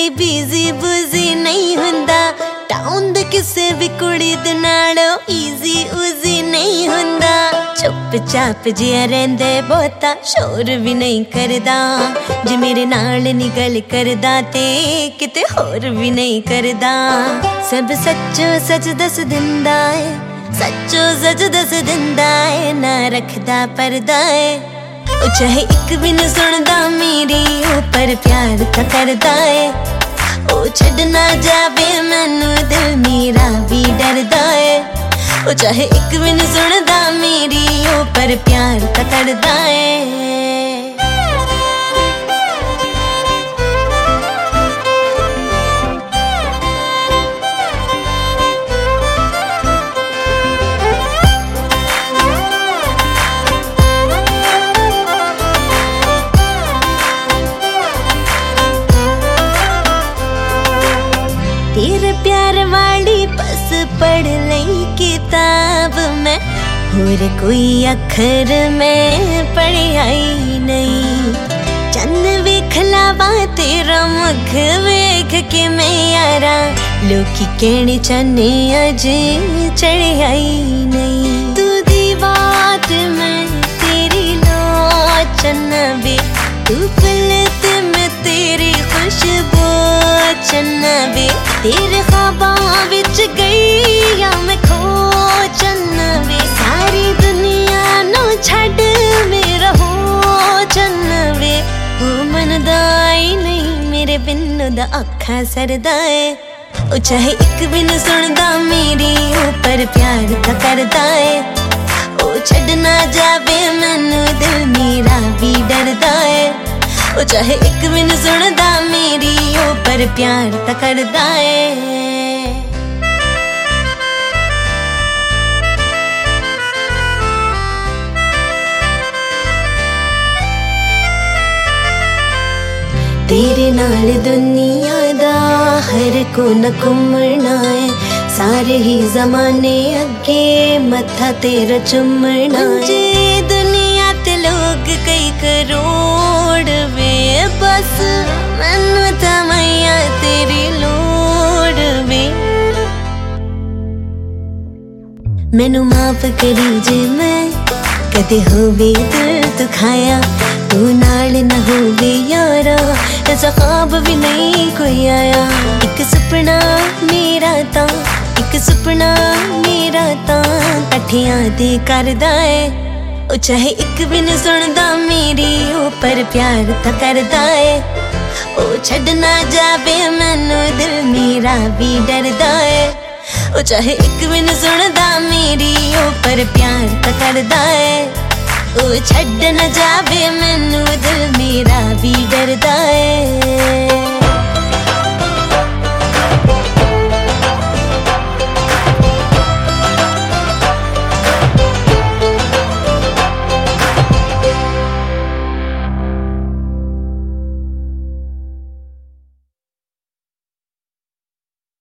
कोई बिजी बुजी नहीं हुंदा, टाउन दे किसे भी कुड़ी दे नालों इजी उजी नहीं हुंदा। चुपचाप जिया रहिंदे बहुता शोर भी नहीं करदा, जे मेरे नाल नी गल करदा ते किते होर भी नहीं करदा। सब सच्चो सच दस दिंदा है, सच्चो सच दस दिंदा है, ना रखदा परदा है। ओ चाहे एक भी न सुनदा मेरी ओ पर प्यार तो करदा है। ओ छड़ ना जावे मैनू दिल मेरा भी डरदा है। ओ चाहे एक भी न सुनदा मेरी ओ पर प्यार तो करदा है। तेरे प्यार वाली बस पढ़ लई किताब में, और कोई अखर में पढ़िया ही नहीं। चंद वेख लावा तेरा मुख वेख के मैं यारा, लोकी कहने चने अजे चढ़िया ही नहीं। तू दी बात में तेरी लोचन वे, तू पलत में तेरी खुशबू चन्नवे, तेरे ख्वाबां विच गई या मैं खो चन्नवे। सारी दुनिया नो छड़ मेरा हो चन्नवे, वो मनदा ही नहीं मेरे बिन दा अखा सरदा है। ओ चाहे एक भी न सुनदा मेरी ओ पर प्यार तो करदा है। ओ छड़ ना जावे मैनू दिल मेरा भी डरदा है। ओ चाहे एक भी न सुनदा मेरी ओ पर प्यार तो करदा है। तेरे नाल दुनिया दा हर कोना घूमना है, सारे ही जमाने अगे मत्था तेरा चुमना है। दुनिया ते लोग कई करोड़ वे, बस मैनू तां मैया तेरी लोड़ वे। मैनू माफ करी जे मैं कदे होवे दिल दुखाया, तू नाल न होवे यारा ऐसा ख्वाब भी नहीं कोई आया। एक सुपना मेरा ता, एक सुपना मेरा ता कठियां दे करदा है। ओ चाहे एक भी न सुनदा मेरी ओ पर प्यार तो करदा है। ओ छड़ ना जावे मैनू दिल मेरा भी डरदा है। ओ चाहे एक भी न सुनदा मेरी ओ पर प्यार तो करदा है। ओ छड़ न जावे मैनू दिल मेरा भी डरदा है।